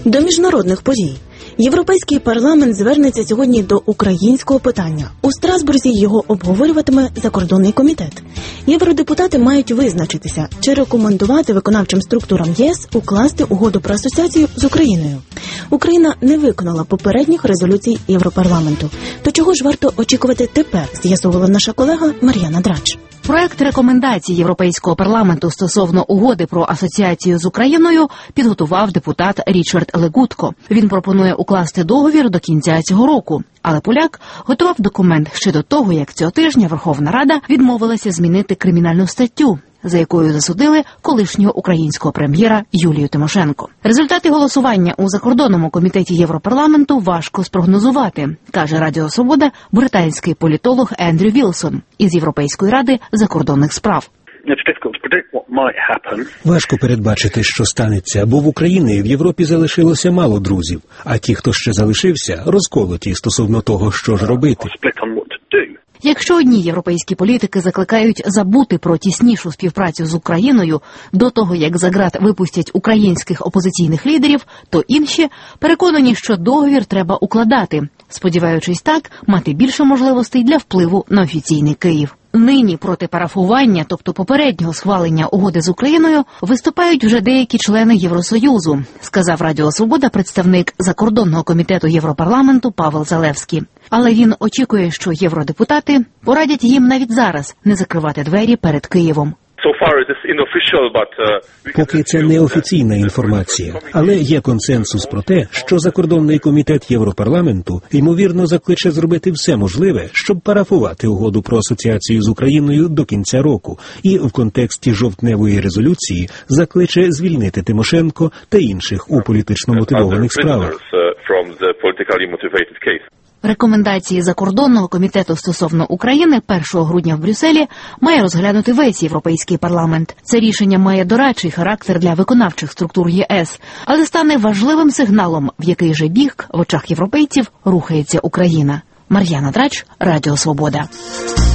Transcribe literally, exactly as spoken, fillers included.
До міжнародних подій. Європейський парламент звернеться сьогодні до українського питання. У Страсбурзі його обговорюватиме закордонний комітет. Євродепутати мають визначитися, чи рекомендувати виконавчим структурам ЄС укласти угоду про асоціацію з Україною. Україна не виконала попередніх резолюцій Європарламенту. То чого ж варто очікувати тепер, з'ясовувала наша колега Мар'яна Драч. Проект рекомендацій Європейського парламенту стосовно угоди про асоціацію з Україною підготував депутат Річард Легутко. Він пропонує укласти договір до кінця цього року. Але поляк готував документ ще до того, як цього тижня Верховна Рада відмовилася змінити кримінальну статтю, за якою засудили колишнього українського прем'єра Юлію Тимошенко. Результати голосування у закордонному комітеті Європарламенту важко спрогнозувати, каже Радіо Свобода британський політолог Ендрю Вілсон із Європейської ради закордонних справ. Важко передбачити, що станеться, бо в Україні в Європі залишилося мало друзів, а ті, хто ще залишився, розколоті стосовно того, що ж робити. Якщо одні європейські політики закликають забути про тіснішу співпрацю з Україною до того, як за ґрат випустять українських опозиційних лідерів, то інші переконані, що договір треба укладати, сподіваючись так мати більше можливостей для впливу на офіційний Київ. Нині проти парафування, тобто попереднього схвалення угоди з Україною, виступають вже деякі члени Євросоюзу, сказав Радіо Свобода представник закордонного комітету Європарламенту Павел Залевський. Але він очікує, що євродепутати порадять їм навіть зараз не закривати двері перед Києвом. Поки це не офіційна інформація, але є консенсус про те, що закордонний комітет Європарламенту, ймовірно, закличе зробити все можливе, щоб парафувати угоду про асоціацію з Україною до кінця року, і в контексті жовтневої резолюції закличе звільнити Тимошенко та інших у політично мотивованих справах. Рекомендації закордонного комітету стосовно України першого грудня в Брюсселі має розглянути весь Європейський парламент. Це рішення має дорадчий характер для виконавчих структур ЄС, але стане важливим сигналом, в який же бік в очах європейців рухається Україна. Мар'яна Драч, Радіо Свобода.